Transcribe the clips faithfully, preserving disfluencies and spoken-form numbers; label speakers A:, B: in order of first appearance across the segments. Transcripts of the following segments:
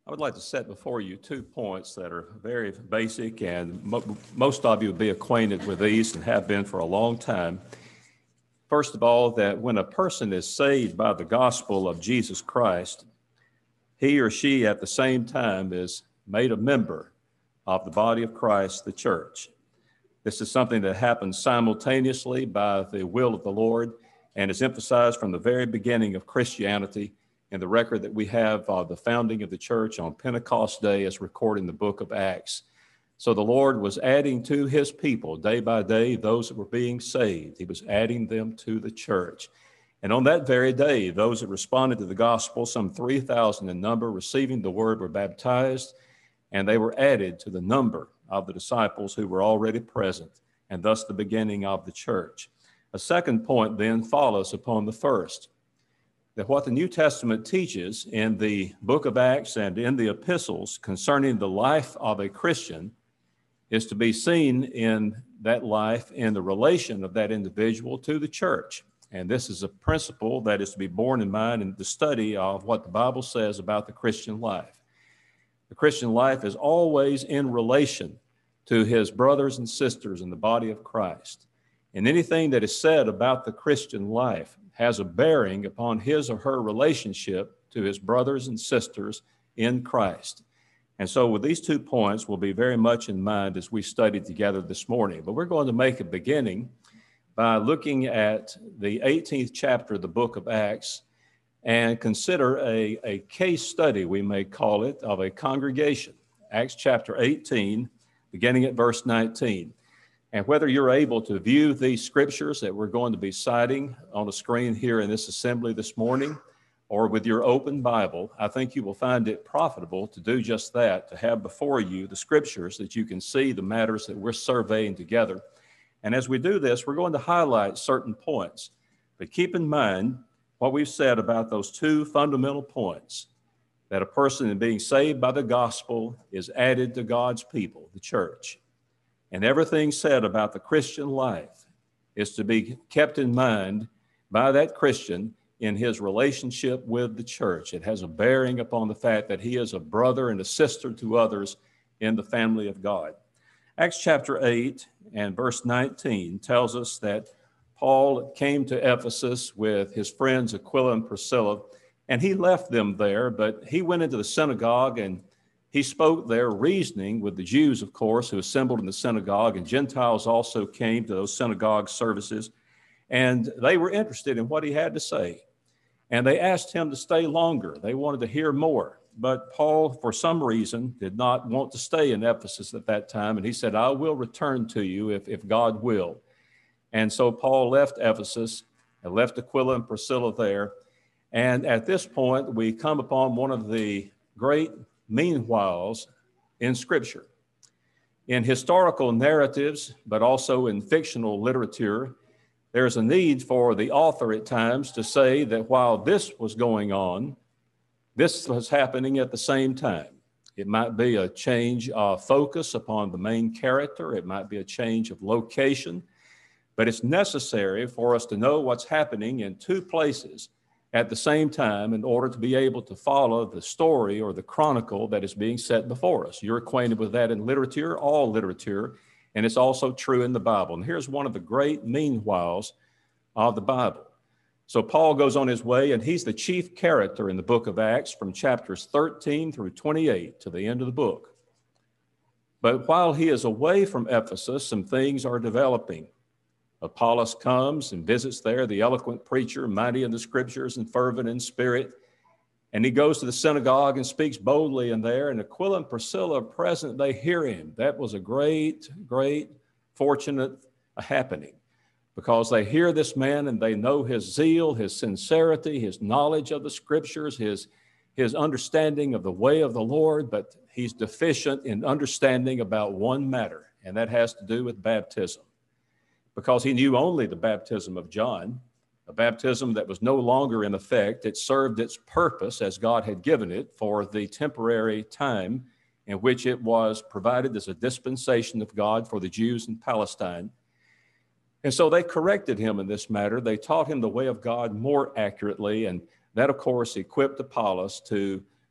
A: I would like to set before you two points that are very basic, and mo- most of you will be acquainted with these and have been for a long time. First of all, that when a person is saved by the gospel of Jesus Christ, he or she at the same time is made a member of the body of Christ, the church. This is something that happens simultaneously by the will of the Lord and is emphasized from the very beginning of Christianity in the record that we have of the founding of the church on Pentecost Day as recorded in the book of Acts. So the Lord was adding to his people day by day those that were being saved. He was adding them to the church. And on that very day, those that responded to the gospel, some three thousand in number, receiving the word, were baptized, and they were added to the number of the disciples who were already present, and thus the beginning of the church. A second point then follows upon the first, that what the New Testament teaches in the book of Acts and in the epistles concerning the life of a Christian is to be seen in that life in the relation of that individual to the church. And this is a principle that is to be borne in mind in the study of what the Bible says about the Christian life. The Christian life is always in relation to his brothers and sisters in the body of Christ. And anything that is said about the Christian life has a bearing upon his or her relationship to his brothers and sisters in Christ. And so with these two points, we'll be very much in mind as we study together this morning. But we're going to make a beginning by looking at the eighteenth chapter of the book of Acts and consider a, a case study, we may call it, of a congregation. Acts chapter eighteen, beginning at verse nineteen. And whether you're able to view these scriptures that we're going to be citing on the screen here in this assembly this morning, or with your open Bible, I think you will find it profitable to do just that, to have before you the scriptures that you can see the matters that we're surveying together. And as we do this, we're going to highlight certain points. But keep in mind what we've said about those two fundamental points, that a person in being saved by the gospel is added to God's people, the church. And everything said about the Christian life is to be kept in mind by that Christian in his relationship with the church. It has a bearing upon the fact that he is a brother and a sister to others in the family of God. Acts chapter eight and verse nineteen tells us that Paul came to Ephesus with his friends Aquila and Priscilla, and he left them there, but he went into the synagogue and he spoke there, reasoning with the Jews, of course, who assembled in the synagogue, and Gentiles also came to those synagogue services, and they were interested in what he had to say. And they asked him to stay longer. They wanted to hear more. But Paul, for some reason, did not want to stay in Ephesus at that time, and he said, I will return to you if, if God will. And so Paul left Ephesus and left Aquila and Priscilla there. And at this point, we come upon one of the great meanwhiles in Scripture. In historical narratives, but also in fictional literature, there's a need for the author at times to say that while this was going on, this was happening at the same time. It might be a change of focus upon the main character. It might be a change of location, but it's necessary for us to know what's happening in two places at the same time in order to be able to follow the story or the chronicle that is being set before us. You're acquainted with that in literature, all literature, and it's also true in the Bible. And here's one of the great meanwhiles of the Bible. So Paul goes on his way, and he's the chief character in the book of Acts from chapters thirteen through twenty-eight to the end of the book. But while he is away from Ephesus, some things are developing. Apollos comes and visits there, the eloquent preacher, mighty in the scriptures and fervent in spirit. And he goes to the synagogue and speaks boldly in there. And Aquila and Priscilla are present. They hear him. That was a great, great, fortunate happening, because they hear this man and they know his zeal, his sincerity, his knowledge of the scriptures, his, his understanding of the way of the Lord. But he's deficient in understanding about one matter, and that has to do with baptism. Because he knew only the baptism of John, a baptism that was no longer in effect. It served its purpose as God had given it for the temporary time in which it was provided as a dispensation of God for the Jews in Palestine. And so they corrected him in this matter. They taught him the way of God more accurately, and that, of course, equipped Apollos to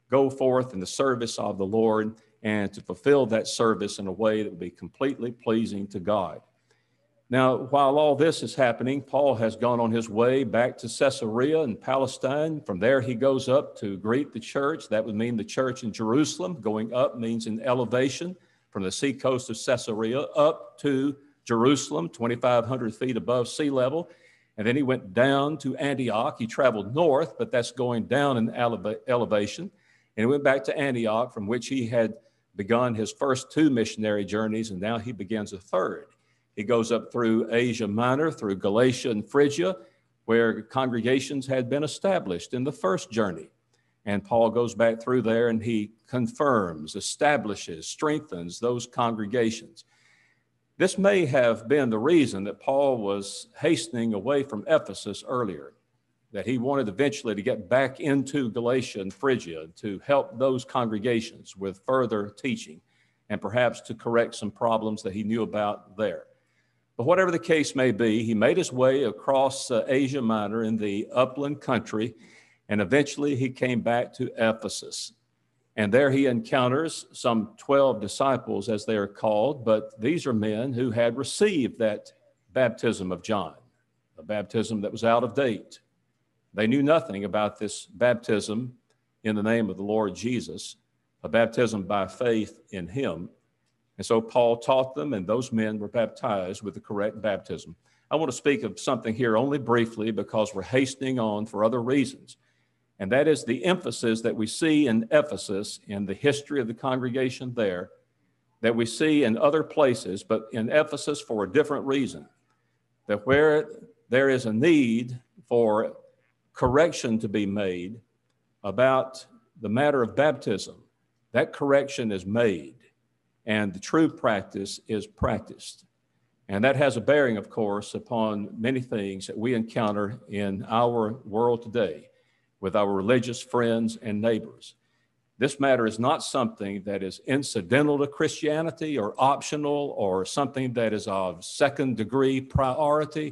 A: go forth in the service of the Lord and to fulfill that service in a way that would be completely pleasing to God. Now, while all this is happening, Paul has gone on his way back to Caesarea in Palestine. From there, he goes up to greet the church. That would mean the church in Jerusalem. Going up means an elevation from the seacoast of Caesarea up to Jerusalem, twenty-five hundred feet above sea level. And then he went down to Antioch. He traveled north, but that's going down in eleva- elevation. And he went back to Antioch, from which he had begun his first two missionary journeys, and now he begins a third. He goes up through Asia Minor, through Galatia and Phrygia, where congregations had been established in the first journey. And Paul goes back through there and he confirms, establishes, strengthens those congregations. This may have been the reason that Paul was hastening away from Ephesus earlier, that he wanted eventually to get back into Galatia and Phrygia to help those congregations with further teaching and perhaps to correct some problems that he knew about there. But whatever the case may be, he made his way across uh, Asia Minor in the upland country, and eventually he came back to Ephesus. And there he encounters some twelve disciples, as they are called, but these are men who had received that baptism of John, a baptism that was out of date. They knew nothing about this baptism in the name of the Lord Jesus, a baptism by faith in him. And so Paul taught them, and those men were baptized with the correct baptism. I want to speak of something here only briefly because we're hastening on for other reasons. And that is the emphasis that we see in Ephesus, in the history of the congregation there, that we see in other places, but in Ephesus for a different reason. That where there is a need for correction to be made about the matter of baptism, that correction is made. And the true practice is practiced. And that has a bearing, of course, upon many things that we encounter in our world today with our religious friends and neighbors. This matter is not something that is incidental to Christianity or optional or something that is of second degree priority.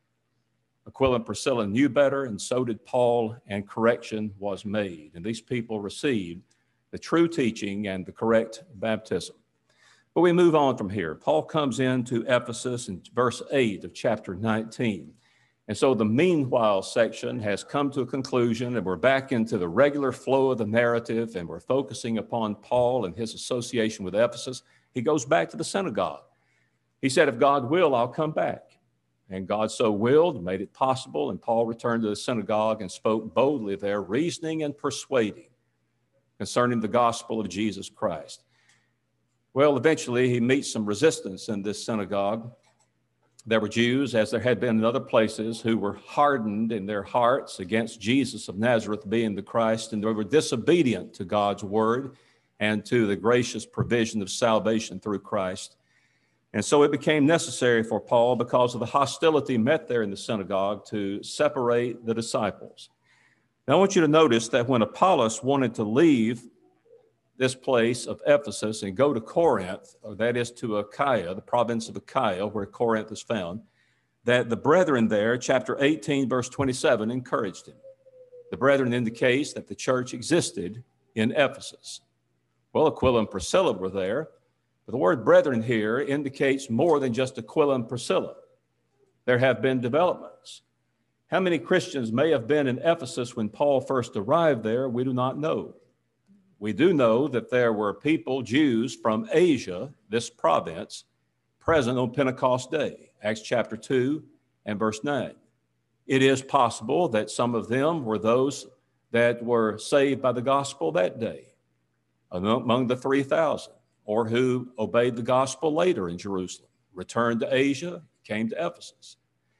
A: Aquila and Priscilla knew better, and so did Paul, and correction was made. And these people received the true teaching and the correct baptism. But we move on from here. Paul comes into Ephesus in verse eight of chapter nineteen. And so the meanwhile section has come to a conclusion, and we're back into the regular flow of the narrative, and we're focusing upon Paul and his association with Ephesus. He goes back to the synagogue. He said, if God will, I'll come back. And God so willed, made it possible, and Paul returned to the synagogue and spoke boldly there, reasoning and persuading concerning the gospel of Jesus Christ. Well, eventually he meets some resistance in this synagogue. There were Jews, as there had been in other places, who were hardened in their hearts against Jesus of Nazareth being the Christ, and they were disobedient to God's word and to the gracious provision of salvation through Christ. And so it became necessary for Paul, because of the hostility met there in the synagogue, to separate the disciples. Now I want you to notice that when Apollos wanted to leave this place of Ephesus and go to Corinth, or that is to Achaia, the province of Achaia, where Corinth is found, that the brethren there, chapter eighteen, verse twenty-seven, encouraged him. The brethren indicates that the church existed in Ephesus. Well, Aquila and Priscilla were there, but the word brethren here indicates more than just Aquila and Priscilla. There have been developments. How many Christians may have been in Ephesus when Paul first arrived there, we do not know. We do know that there were people, Jews from Asia, this province, present on Pentecost Day, Acts chapter two and verse nine. It is possible that some of them were those that were saved by the gospel that day, among the three thousand, or who obeyed the gospel later in Jerusalem, returned to Asia, came to Ephesus.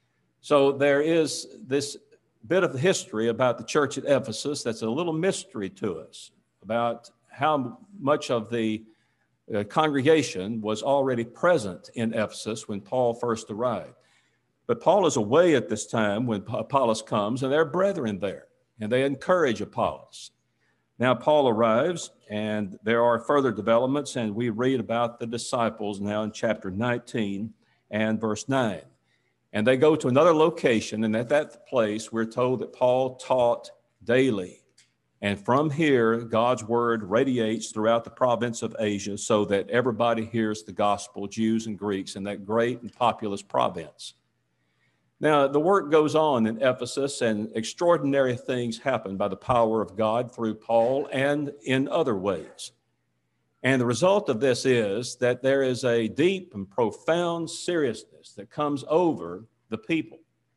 A: So there is this bit of history about the church at Ephesus that's a little mystery to us, about how much of the uh, congregation was already present in Ephesus when Paul first arrived. But Paul is away at this time when Apollos comes, and there are brethren there, and they encourage Apollos. Now Paul arrives, and there are further developments, and we read about the disciples now in chapter nineteen and verse nine. And they go to another location, and at that place we're told that Paul taught daily. And from here, God's word radiates throughout the province of Asia so that everybody hears the gospel, Jews and Greeks, in that great and populous province. Now, the work goes on in Ephesus, and extraordinary things happen by the power of God through Paul and in other ways. And the result of this is that there is a deep and profound seriousness that comes over the people.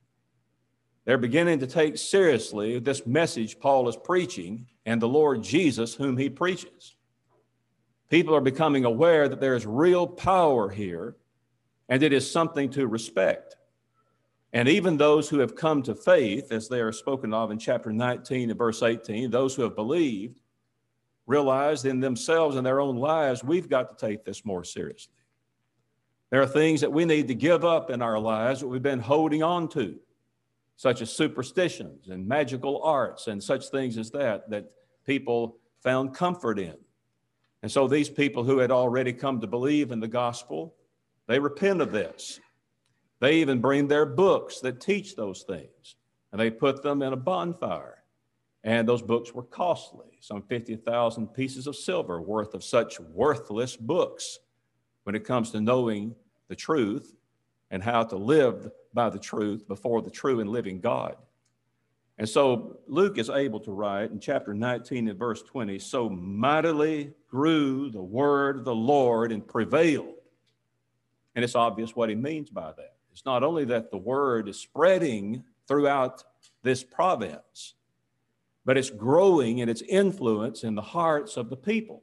A: They're beginning to take seriously this message Paul is preaching and the Lord Jesus whom he preaches. People are becoming aware that there is real power here and it is something to respect. And even those who have come to faith, as they are spoken of in chapter nineteen and verse eighteen, those who have believed, realize in themselves and their own lives, we've got to take this more seriously. There are things that we need to give up in our lives that we've been holding on to, such as superstitions and magical arts and such things as that, that people found comfort in. And so these people who had already come to believe in the gospel, they repent of this. They even bring their books that teach those things, and they put them in a bonfire. And those books were costly, some fifty thousand pieces of silver worth of such worthless books when it comes to knowing the truth and how to live by the truth before the true and living God. And so Luke is able to write in chapter nineteen and verse twenty, so mightily grew the word of the Lord and prevailed. And it's obvious what he means by that. It's not only that the word is spreading throughout this province, but it's growing in its influence in the hearts of the people.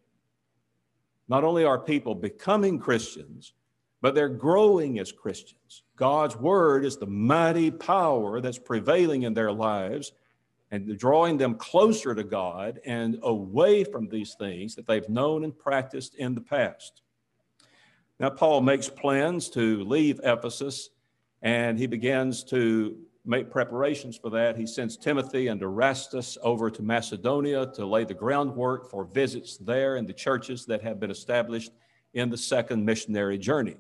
A: Not only are people becoming Christians, but they're growing as Christians. God's word is the mighty power that's prevailing in their lives and drawing them closer to God and away from these things that they've known and practiced in the past. Now, Paul makes plans to leave Ephesus, and he begins to make preparations for that. He sends Timothy and Erastus over to Macedonia to lay the groundwork for visits there in the churches that have been established in the second missionary journey.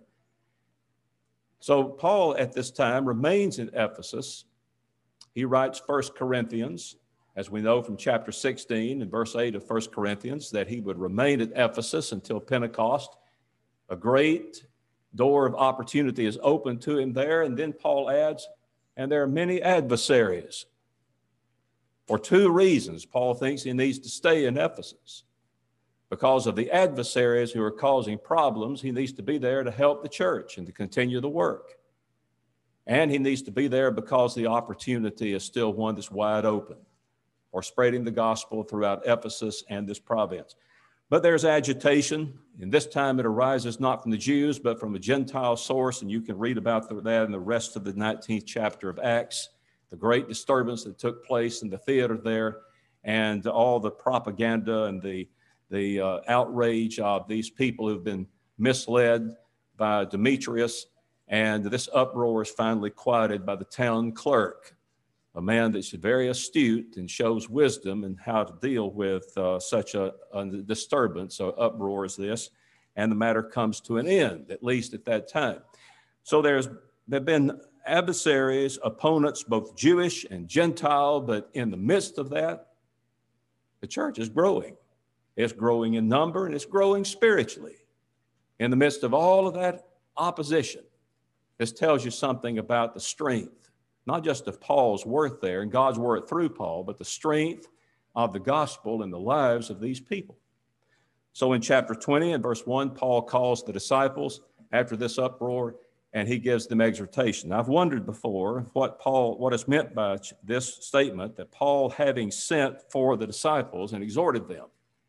A: So Paul at this time remains in Ephesus. He writes First Corinthians, as we know from chapter sixteen and verse eight of First Corinthians, that he would remain at Ephesus until Pentecost. A great door of opportunity is open to him there. And then Paul adds, and there are many adversaries. For two reasons, Paul thinks he needs to stay in Ephesus. Because of the adversaries who are causing problems, he needs to be there to help the church and to continue the work. And he needs to be there because the opportunity is still one that's wide open for spreading the gospel throughout Ephesus and this province. But there's agitation, and this time it arises not from the Jews, but from a Gentile source, and you can read about that in the rest of the nineteenth chapter of Acts, the great disturbance that took place in the theater there, and all the propaganda and the, the uh, outrage of these people who've been misled by Demetrius, and this uproar is finally quieted by the town clerk, a man that's very astute and shows wisdom in how to deal with uh, such a, a disturbance or uproar as this, and the matter comes to an end, at least at that time. So there's there have been adversaries, opponents, both Jewish and Gentile, but in the midst of that, the church is growing. It's growing in number and it's growing spiritually. In the midst of all of that opposition, this tells you something about the strength, not just of Paul's work there and God's work through Paul, but the strength of the gospel in the lives of these people. So in chapter twenty and verse one, Paul calls the disciples after this uproar, and he gives them exhortation. I've wondered before what Paul, what is meant by this statement, that Paul having sent for the disciples and exhorted them.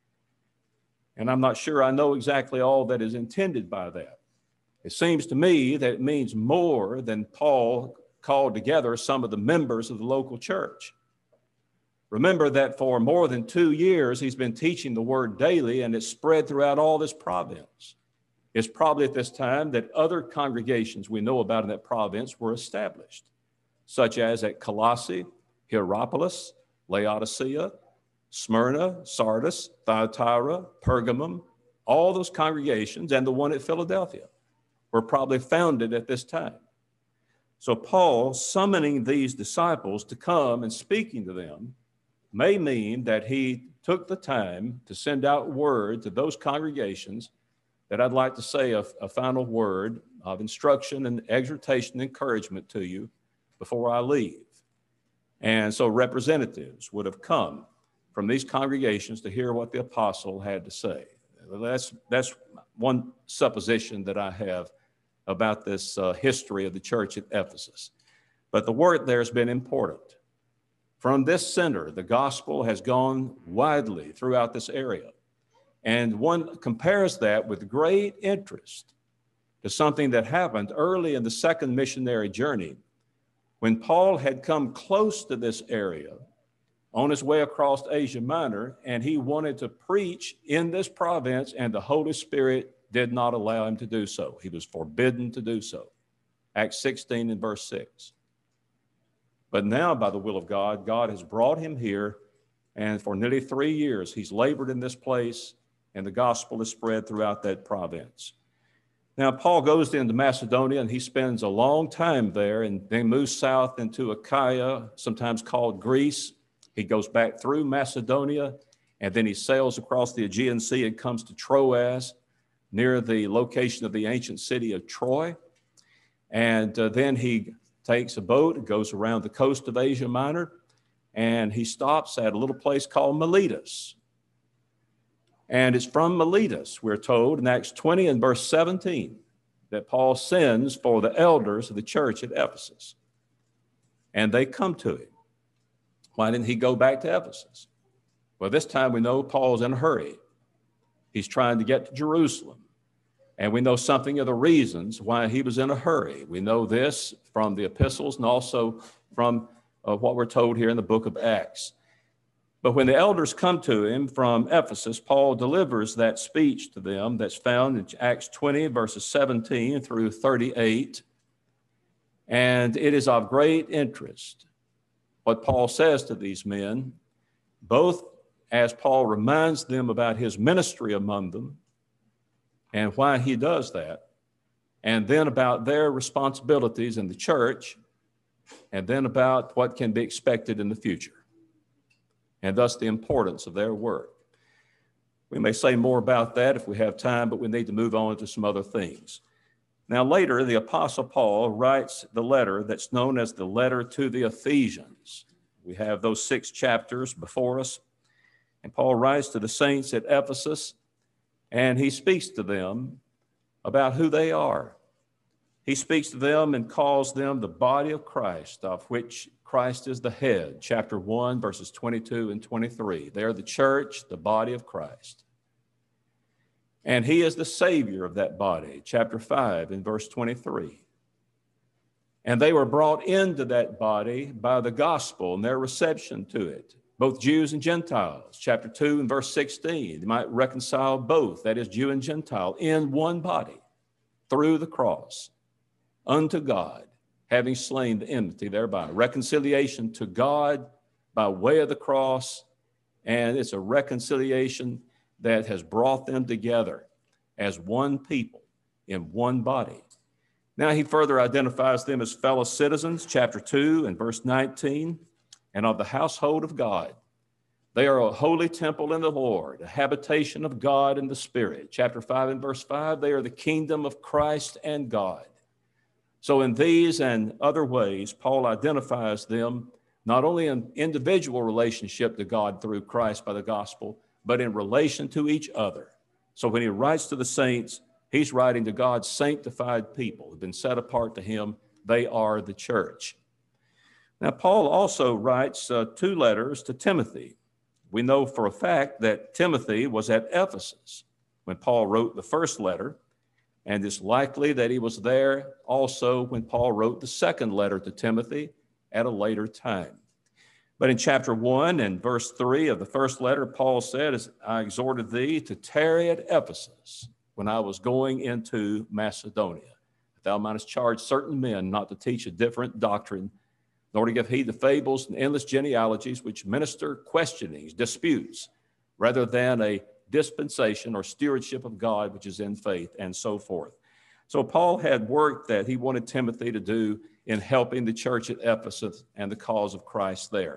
A: And I'm not sure I know exactly all that is intended by that. It seems to me that it means more than Paul called together some of the members of the local church. Remember that for more than two years, he's been teaching the word daily, and it's spread throughout all this province. It's probably at this time that other congregations we know about in that province were established, such as at Colossae, Hierapolis, Laodicea, Smyrna, Sardis, Thyatira, Pergamum. All those congregations and the one at Philadelphia were probably founded at this time. So Paul, summoning these disciples to come and speaking to them, may mean that he took the time to send out word to those congregations that I'd like to say a, a final word of instruction and exhortation and encouragement to you before I leave. And so representatives would have come from these congregations to hear what the apostle had to say. That's, that's one supposition that I have about this uh, history of the church at Ephesus. But the word there has been important. From this center, the gospel has gone widely throughout this area. And one compares that with great interest to something that happened early in the second missionary journey when Paul had come close to this area on his way across Asia Minor, and he wanted to preach in this province, and the Holy Spirit did not allow him to do so. He was forbidden to do so. Acts sixteen and verse six. But now, by the will of God, God has brought him here, and for nearly three years, he's labored in this place, and the gospel is spread throughout that province. Now, Paul goes into Macedonia, and he spends a long time there, and then moves south into Achaia, sometimes called Greece. He goes back through Macedonia, and then he sails across the Aegean Sea and comes to Troas, near the location of the ancient city of Troy. And uh, then he takes a boat and goes around the coast of Asia Minor, and he stops at a little place called Miletus. And it's from Miletus, we're told in Acts twenty and verse seventeen, that Paul sends for the elders of the church at Ephesus. And they come to him. Why didn't he go back to Ephesus? Well, this time we know Paul's in a hurry. He's trying to get to Jerusalem. And we know something of the reasons why he was in a hurry. We know this from the epistles and also from uh, what we're told here in the book of Acts. But when the elders come to him from Ephesus, Paul delivers that speech to them that's found in Acts twenty, verses seventeen through thirty-eight. And it is of great interest what Paul says to these men, both as Paul reminds them about his ministry among them and why he does that, and then about their responsibilities in the church, and then about what can be expected in the future, and thus the importance of their work. We may say more about that if we have time, but we need to move on to some other things. Now, later, the Apostle Paul writes the letter that's known as the letter to the Ephesians. We have those six chapters before us, and Paul writes to the saints at Ephesus, and he speaks to them about who they are. He speaks to them and calls them the body of Christ, of which Christ is the head, chapter one, verses twenty-two and twenty-three. They are the church, the body of Christ. And he is the Savior of that body, chapter five and verse twenty-three. And they were brought into that body by the gospel and their reception to it, both Jews and Gentiles, chapter two and verse sixteen. They might reconcile both, that is, Jew and Gentile, in one body through the cross unto God, having slain the enmity thereby. Reconciliation to God by way of the cross, and it's a reconciliation that has brought them together as one people in one body. Now he further identifies them as fellow citizens, chapter two and verse nineteen, and of the household of God. They are a holy temple in the Lord, a habitation of God in the Spirit. Chapter five and verse five, they are the kingdom of Christ and God. So in these and other ways, Paul identifies them not only in individual relationship to God through Christ by the gospel, but in relation to each other. So when he writes to the saints, he's writing to God's sanctified people who've been set apart to him. They are the church. Now, Paul also writes uh, two letters to Timothy. We know for a fact that Timothy was at Ephesus when Paul wrote the first letter, and it's likely that he was there also when Paul wrote the second letter to Timothy at a later time. But in chapter one and verse three of the first letter, Paul said, I exhorted thee to tarry at Ephesus when I was going into Macedonia. If thou mightest charge certain men not to teach a different doctrine, nor to give heed to fables and endless genealogies which minister questionings, disputes, rather than a dispensation or stewardship of God which is in faith, and so forth. So Paul had work that he wanted Timothy to do in helping the church at Ephesus and the cause of Christ there.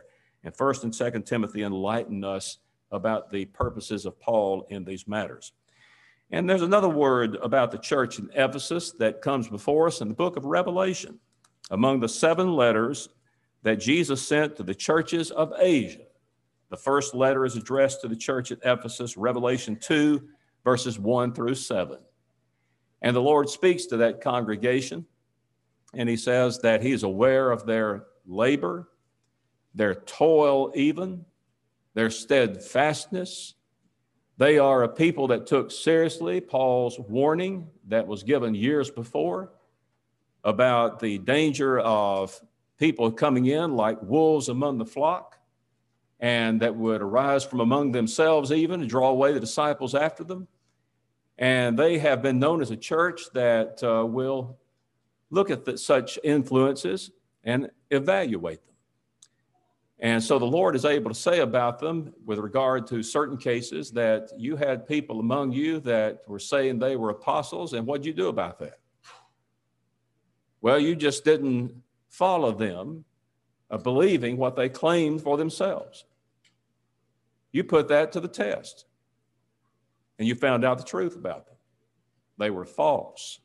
A: And First and Second Timothy enlighten us about the purposes of Paul in these matters. And there's another word about the church in Ephesus that comes before us in the book of Revelation. Among the seven letters that Jesus sent to the churches of Asia, the first letter is addressed to the church at Ephesus, Revelation two, verses one through seven. And the Lord speaks to that congregation, and he says that he is aware of their labor, their toil even, their steadfastness. They are a people that took seriously Paul's warning that was given years before about the danger of people coming in like wolves among the flock, and that would arise from among themselves even and draw away the disciples after them. And they have been known as a church that uh, will look at the, such influences and evaluate them. And so the Lord is able to say about them with regard to certain cases that you had people among you that were saying they were apostles, and what'd you do about that? Well, you just didn't follow them, uh, believing what they claimed for themselves. You put that to the test, and you found out the truth about them. They were false.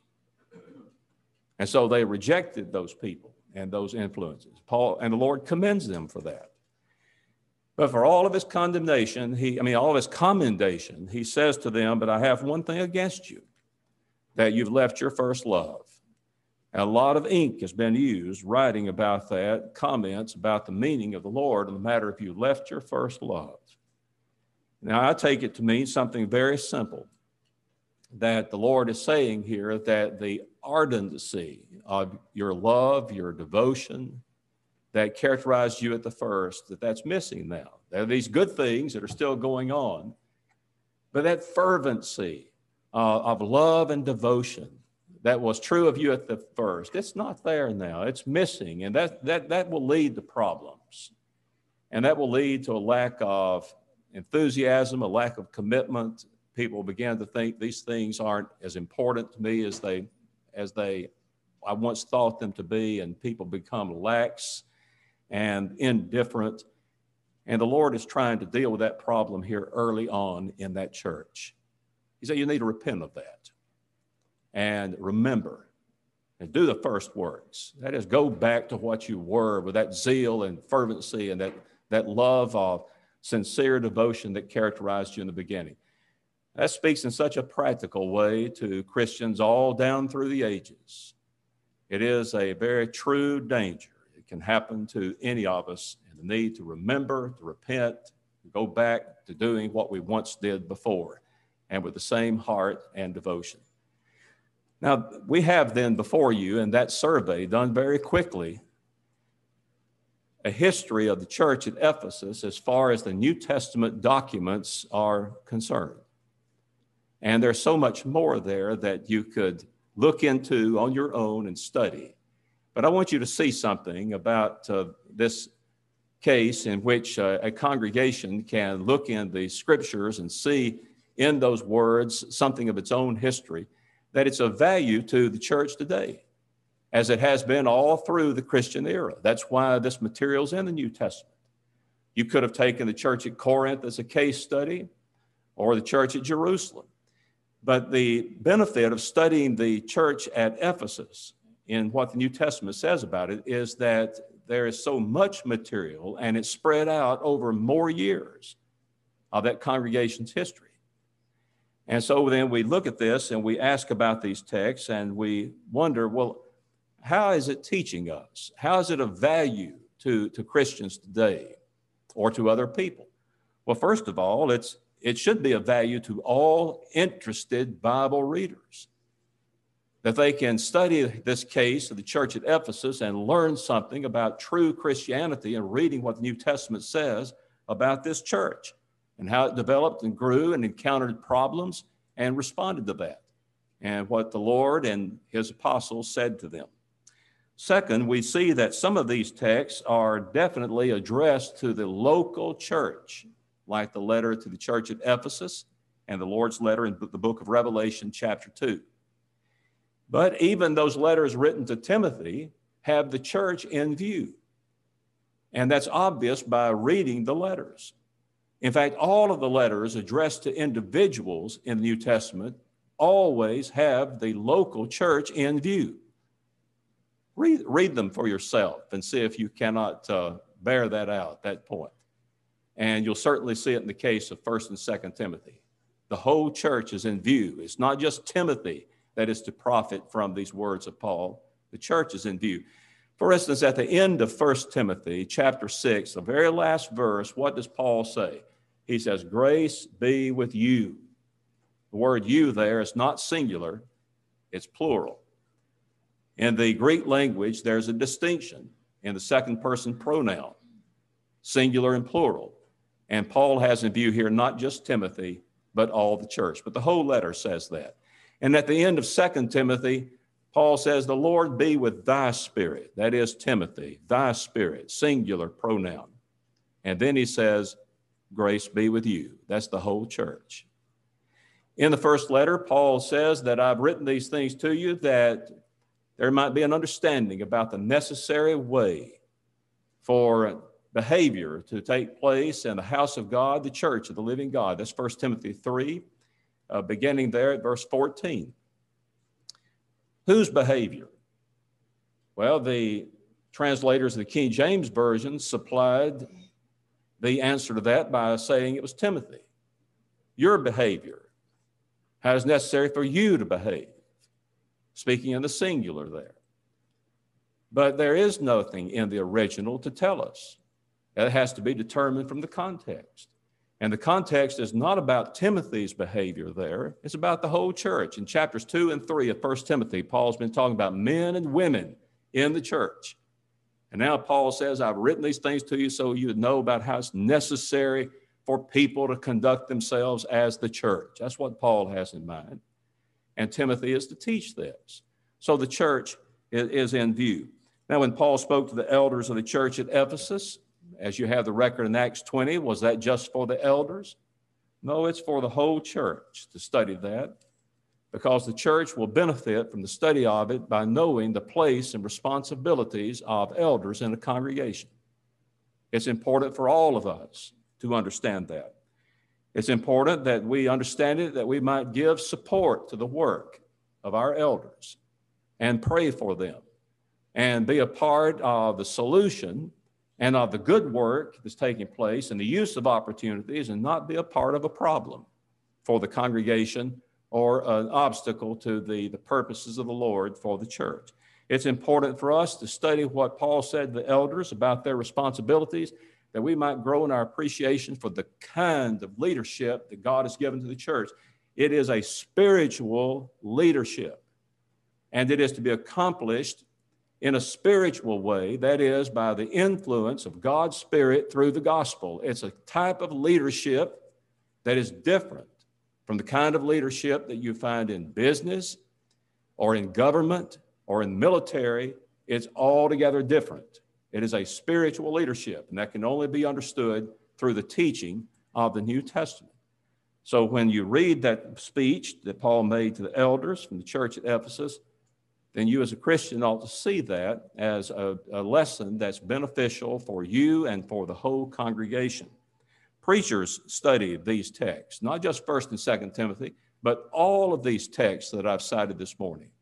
A: And so they rejected those people and those influences. Paul and the Lord commends them for that. But for all of his condemnation, he, I mean, all of his commendation, he says to them, but I have one thing against you, that you've left your first love. And a lot of ink has been used writing about that, comments about the meaning of the Lord on the matter if you left your first love. Now, I take it to mean something very simple, that the Lord is saying here that the ardency of your love, your devotion that characterized you at the first, that that's missing now. There are these good things that are still going on, but that fervency uh, of love and devotion that was true of you at the first, it's not there now. It's missing, and that that that will lead to problems, and that will lead to a lack of enthusiasm, a lack of commitment. People begin to think these things aren't as important to me as they as they I once thought them to be, and people become lax and indifferent. And the Lord is trying to deal with that problem here early on in that church. He said, you need to repent of that and remember and do the first works. That is, go back to what you were with that zeal and fervency and that, that love of sincere devotion that characterized you in the beginning. That speaks in such a practical way to Christians all down through the ages. It is a very true danger. It can happen to any of us, and the need to remember, to repent, to go back to doing what we once did before, and with the same heart and devotion. Now, we have then before you in that survey done very quickly a history of the church at Ephesus as far as the New Testament documents are concerned. And there's so much more there that you could look into on your own and study. But I want you to see something about uh, this case in which uh, a congregation can look in the scriptures and see in those words something of its own history, that it's of value to the church today, as it has been all through the Christian era. That's why this material's in the New Testament. You could have taken the church at Corinth as a case study, or the church at Jerusalem. But the benefit of studying the church at Ephesus in what the New Testament says about it is that there is so much material, and it's spread out over more years of that congregation's history. And so then we look at this and we ask about these texts and we wonder, well, how is it teaching us? How is it of value to, to Christians today or to other people? Well, first of all, it's it should be of value to all interested Bible readers, that they can study this case of the church at Ephesus and learn something about true Christianity and reading what the New Testament says about this church and how it developed and grew and encountered problems and responded to that, and what the Lord and his apostles said to them. Second, we see that some of these texts are definitely addressed to the local church, like the letter to the church at Ephesus and the Lord's letter in the book of Revelation, chapter two. But even those letters written to Timothy have the church in view. And that's obvious by reading the letters. In fact, all of the letters addressed to individuals in the New Testament always have the local church in view. Read, read them for yourself and see if you cannot uh, bear that out, that point. And you'll certainly see it in the case of First and Second Timothy. The whole church is in view. It's not just Timothy that is to profit from these words of Paul. The church is in view. For instance, at the end of First Timothy chapter six, the very last verse, what does Paul say? He says, grace be with you. The word you there is not singular, it's plural. In the Greek language, there's a distinction in the second person pronoun, singular and plural. And Paul has in view here not just Timothy, but all the church. But the whole letter says that. And at the end of Second Timothy, Paul says, the Lord be with thy spirit. That is Timothy, thy spirit, singular pronoun. And then he says, grace be with you. That's the whole church. In the first letter, Paul says that I've written these things to you that there might be an understanding about the necessary way for behavior to take place in the house of God, the church of the living God. That's First Timothy three, uh, beginning there at verse fourteen. Whose behavior? Well, the translators of the King James Version supplied the answer to that by saying it was Timothy. Your behavior. How is necessary for you to behave? Speaking in the singular there. But there is nothing in the original to tell us. That has to be determined from the context. And the context is not about Timothy's behavior there. It's about the whole church. In chapters two and three of First Timothy, Paul's been talking about men and women in the church. And now Paul says, I've written these things to you so you would know about how it's necessary for people to conduct themselves as the church. That's what Paul has in mind. And Timothy is to teach this. So the church is, is in view. Now, when Paul spoke to the elders of the church at Ephesus, as you have the record in Acts twenty, was that just for the elders? No, it's for the whole church to study that, because the church will benefit from the study of it by knowing the place and responsibilities of elders in a congregation. It's important for all of us to understand that. It's important that we understand it, that we might give support to the work of our elders and pray for them and be a part of the solution and of the good work that's taking place and the use of opportunities, and not be a part of a problem for the congregation or an obstacle to the, the purposes of the Lord for the church. It's important for us to study what Paul said to the elders about their responsibilities, that we might grow in our appreciation for the kind of leadership that God has given to the church. It is a spiritual leadership, and it is to be accomplished in a spiritual way, that is, by the influence of God's Spirit through the gospel. It's a type of leadership that is different from the kind of leadership that you find in business or in government or in military. It's altogether different. It is a spiritual leadership, and that can only be understood through the teaching of the New Testament. So when you read that speech that Paul made to the elders from the church at Ephesus, then you as a Christian ought to see that as a, a lesson that's beneficial for you and for the whole congregation. Preachers study these texts, not just First and Second Timothy, but all of these texts that I've cited this morning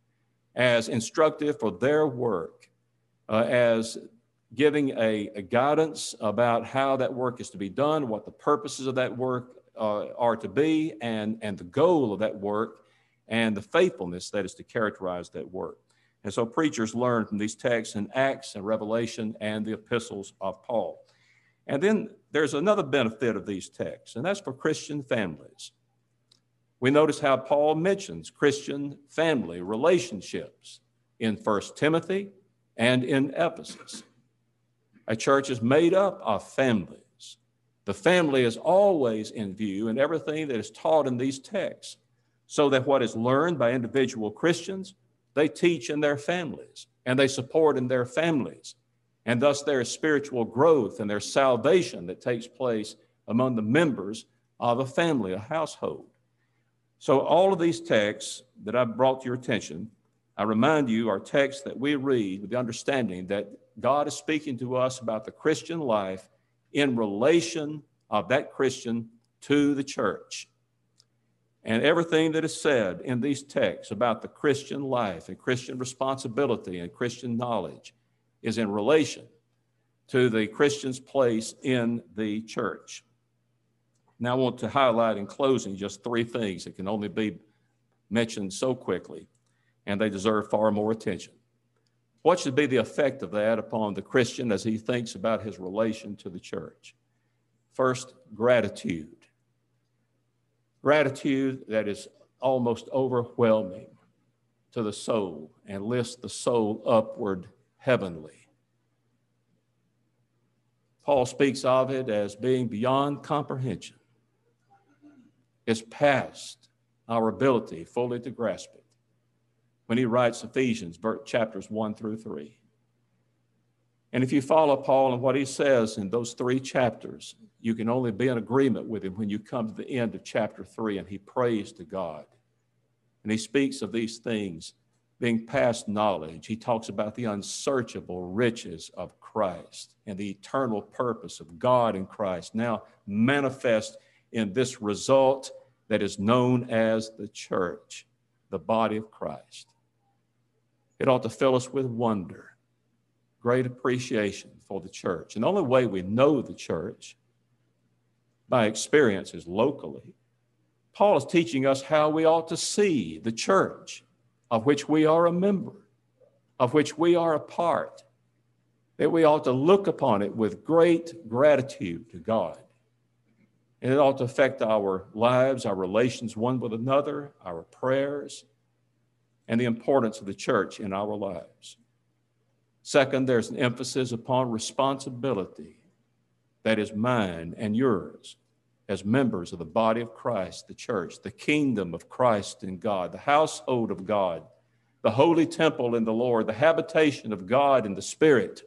A: as instructive for their work, uh, as giving a, a guidance about how that work is to be done, what the purposes of that work uh, are to be, and, and the goal of that work, and the faithfulness that is to characterize that work. And so preachers learn from these texts in Acts and Revelation and the epistles of Paul. And then there's another benefit of these texts, and that's for Christian families. We notice how Paul mentions Christian family relationships in First Timothy and in Ephesus. A church is made up of families. The family is always in view in everything that is taught in these texts, so that what is learned by individual Christians, they teach in their families and they support in their families. And thus there is spiritual growth and there's salvation that takes place among the members of a family, a household. So all of these texts that I've brought to your attention, I remind you our text that we read with the understanding that God is speaking to us about the Christian life in relation of that Christian to the church. And everything that is said in these texts about the Christian life and Christian responsibility and Christian knowledge is in relation to the Christian's place in the church. Now, I want to highlight in closing just three things that can only be mentioned so quickly, and they deserve far more attention. What should be the effect of that upon the Christian as he thinks about his relation to the church? First, gratitude. Gratitude that is almost overwhelming to the soul and lifts the soul upward heavenly. Paul speaks of it as being beyond comprehension. It's past our ability fully to grasp it when he writes Ephesians chapters one through three. And if you follow Paul and what he says in those three chapters, you can only be in agreement with him when you come to the end of chapter three and he prays to God. And he speaks of these things being past knowledge. He talks about the unsearchable riches of Christ and the eternal purpose of God in Christ now manifest in this result that is known as the church, the body of Christ. It ought to fill us with wonder, great appreciation for the church. And the only way we know the church by experiences locally. Paul is teaching us how we ought to see the church of which we are a member, of which we are a part, that we ought to look upon it with great gratitude to God. And it ought to affect our lives, our relations one with another, our prayers, and the importance of the church in our lives. Second, there's an emphasis upon responsibility that is mine and yours as members of the body of Christ, the church, the kingdom of Christ in God, the household of God, the holy temple in the Lord, the habitation of God in the Spirit.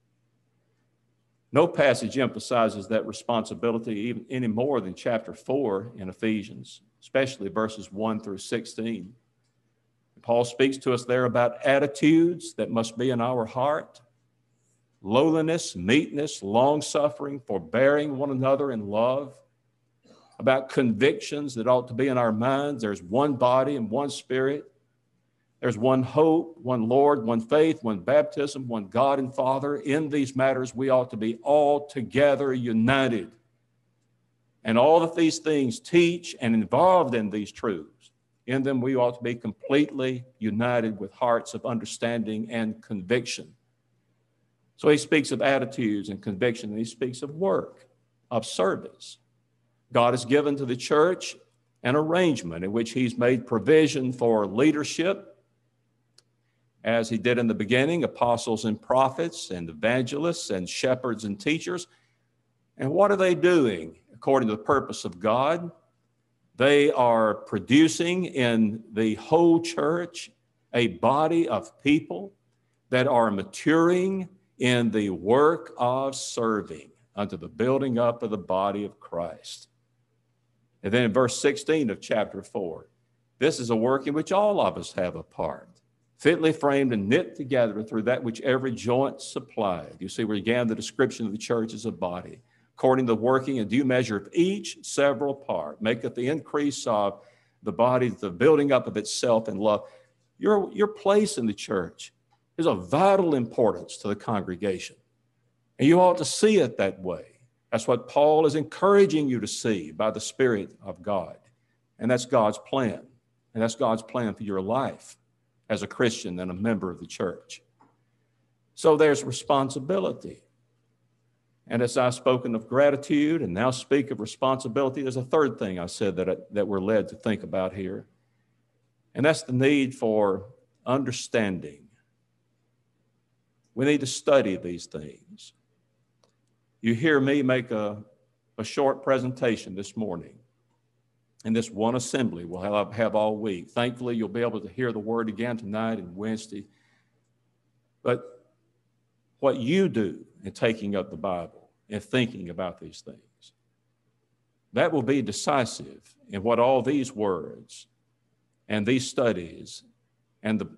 A: No passage emphasizes that responsibility even any more than chapter four in Ephesians, especially verses one through sixteen. Paul speaks to us there about attitudes that must be in our heart, lowliness, meekness, long-suffering, forbearing one another in love, about convictions that ought to be in our minds. There's one body and one spirit. There's one hope, one Lord, one faith, one baptism, one God and Father. In these matters, we ought to be all together united. And all of these things teach and involved in these truths. In them, we ought to be completely united with hearts of understanding and conviction. So he speaks of attitudes and conviction, and he speaks of work, of service. God has given to the church an arrangement in which he's made provision for leadership, as he did in the beginning, apostles and prophets and evangelists and shepherds and teachers. And what are they doing according to the purpose of God? They are producing in the whole church a body of people that are maturing in the work of serving unto the building up of the body of Christ. And then in verse sixteen of chapter four, this is a work in which all of us have a part, fitly framed and knit together through that which every joint supplied. You see, we began the description of the church as a body. According to the working and due measure of each several part, maketh the increase of the body, the building up of itself in love. Your, your place in the church is of vital importance to the congregation. And you ought to see it that way. That's what Paul is encouraging you to see by the Spirit of God. And that's God's plan. And that's God's plan for your life as a Christian and a member of the church. So there's responsibility. And as I've spoken of gratitude and now speak of responsibility, there's a third thing I said that, that we're led to think about here. And that's the need for understanding. We need to study these things. You hear me make a, a short presentation this morning in this one assembly we'll have, have all week. Thankfully, you'll be able to hear the word again tonight and Wednesday. But what you do in taking up the Bible and thinking about these things, that will be decisive in what all these words and these studies and the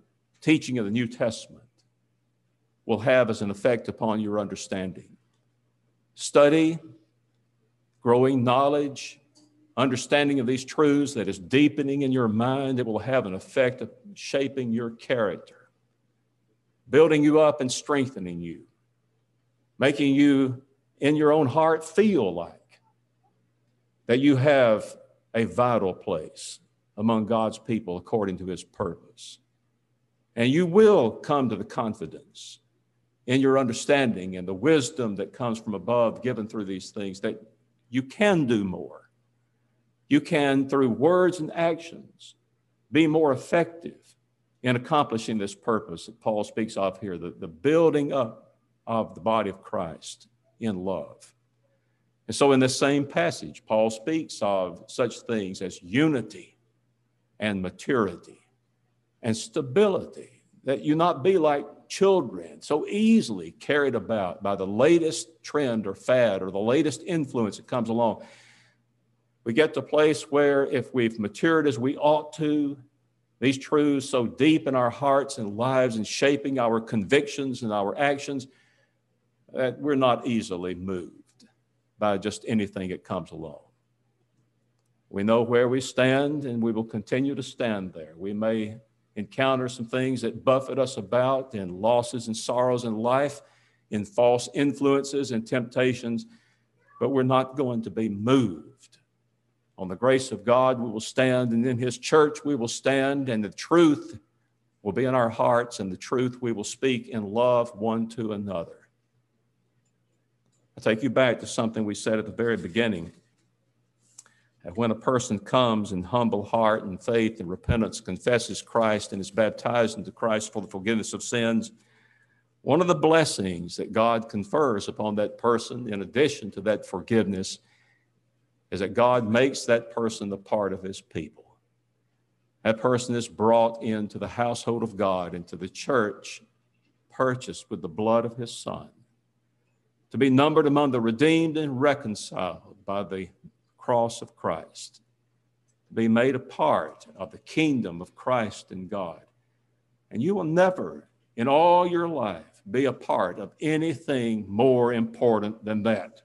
A: teaching of the New Testament will have as an effect upon your understanding. Study, growing knowledge, understanding of these truths that is deepening in your mind, it will have an effect of shaping your character, building you up and strengthening you, making you in your own heart feel like that you have a vital place among God's people according to his purpose. And you will come to the confidence in your understanding and the wisdom that comes from above given through these things that you can do more. You can, through words and actions, be more effective in accomplishing this purpose that Paul speaks of here, the, the building up of the body of Christ in love. And so in this same passage, Paul speaks of such things as unity and maturity and stability, that you not be like children so easily carried about by the latest trend or fad or the latest influence that comes along. We get to a place where if we've matured as we ought to, these truths so deep in our hearts and lives and shaping our convictions and our actions, that we're not easily moved by just anything that comes along. We know where we stand, and we will continue to stand there. We may encounter some things that buffet us about in losses and sorrows in life, in false influences and temptations, but we're not going to be moved. On the grace of God, we will stand, and in his church we will stand, and the truth will be in our hearts, and the truth we will speak in love one to another. I take you back to something we said at the very beginning. And when a person comes in humble heart and faith and repentance, confesses Christ and is baptized into Christ for the forgiveness of sins, one of the blessings that God confers upon that person, in addition to that forgiveness, is that God makes that person a part of his people. That person is brought into the household of God, into the church, purchased with the blood of his Son, to be numbered among the redeemed and reconciled by the cross of Christ, to be made a part of the kingdom of Christ and God. And you will never in all your life be a part of anything more important than that.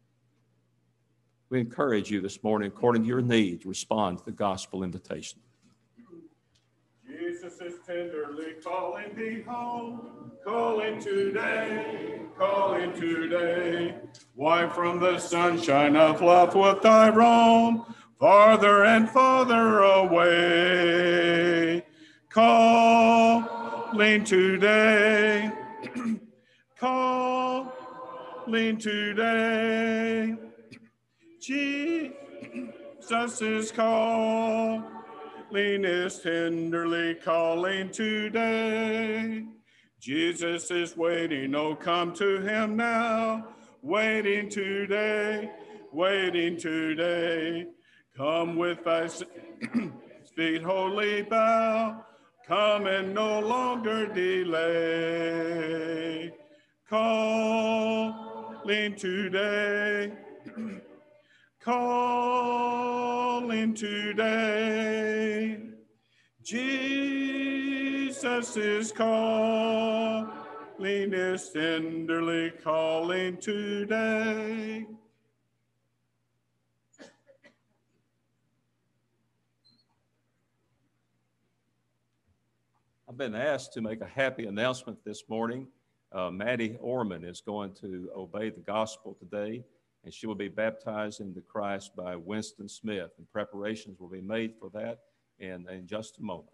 A: We encourage you this morning, according to your needs, respond to the gospel invitation.
B: Jesus is tenderly calling thee home, calling today, calling today. Why from the sunshine of love wilt thou roam, farther and farther away? Calling today, calling today. Jesus is calling, is tenderly calling today. Jesus is waiting, oh come to him now. Waiting today, waiting today. Come with thy feet wholly bow. Come and no longer delay. Calling today, calling today. Jesus is calling, is tenderly calling today.
A: I've been asked to make a happy announcement this morning. Uh, Maddie Orman is going to obey the gospel today, and she will be baptized into Christ by Winston Smith, and preparations will be made for that in, in just a moment.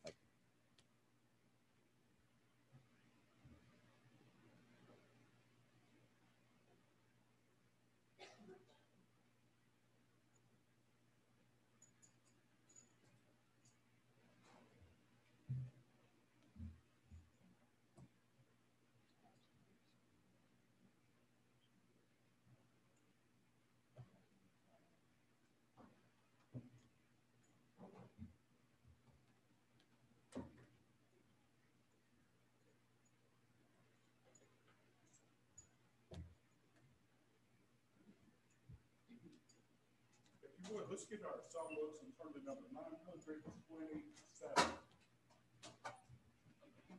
B: Let's get our songbooks and turn to number nine hundred twenty-seven.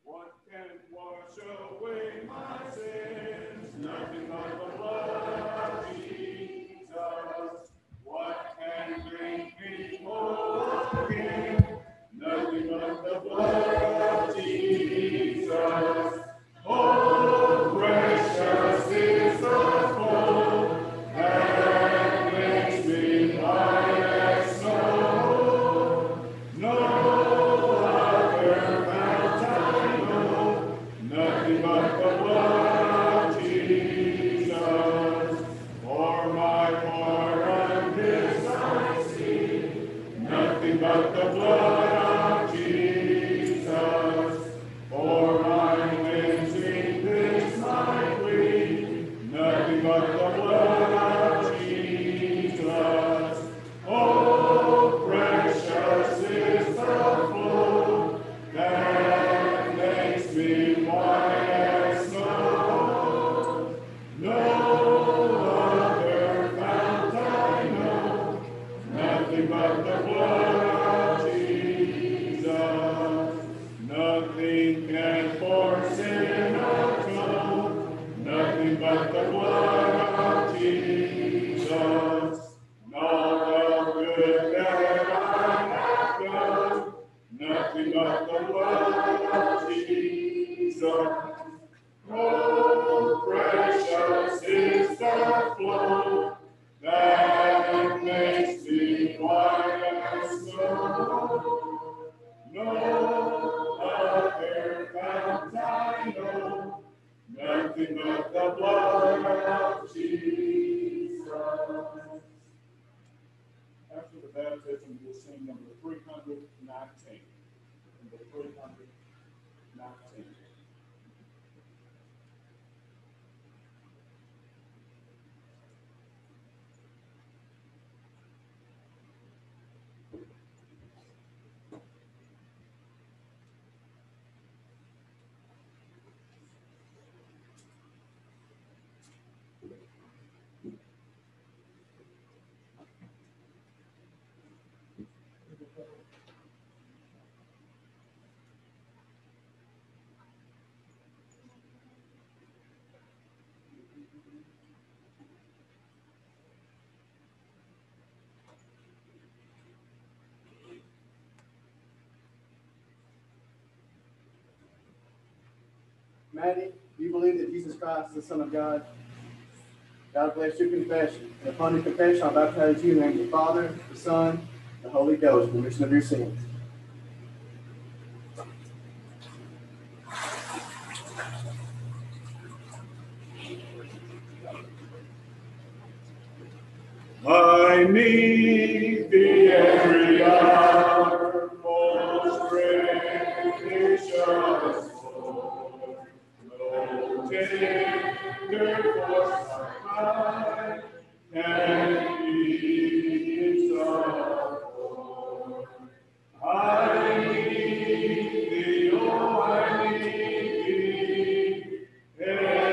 B: What can wash away my sins? Nothing but the blood of Jesus. What can make me whole again? Nothing but the blood of Jesus. Oh, precious is the flow that makes me white as snow. No other fount I know, nothing but the blood of Jesus. For my pardon this I see, nothing but the blood of Jesus. For my cleansing this I plead, nothing but the blood of Jesus. Oh, precious is the flow that makes me white as snow. No other fount I know, nothing but the blood of Jesus. Nothing can force sin atone, nothing but the blood of Jesus. Not the good that I have done, nothing but the blood of Jesus. Oh, precious is the flow that makes me white as snow. No other fount I know, nothing but the blood of Jesus. After the baptism, we'll sing number three hundred nineteen. Number three hundred nineteen.
C: Maddie, do you believe that Jesus Christ is the Son of God? God bless your confession. And upon your confession, I'll baptize you in the name of the Father, the Son, and the Holy Ghost, for the remission of your sins.
B: I need thee every hour.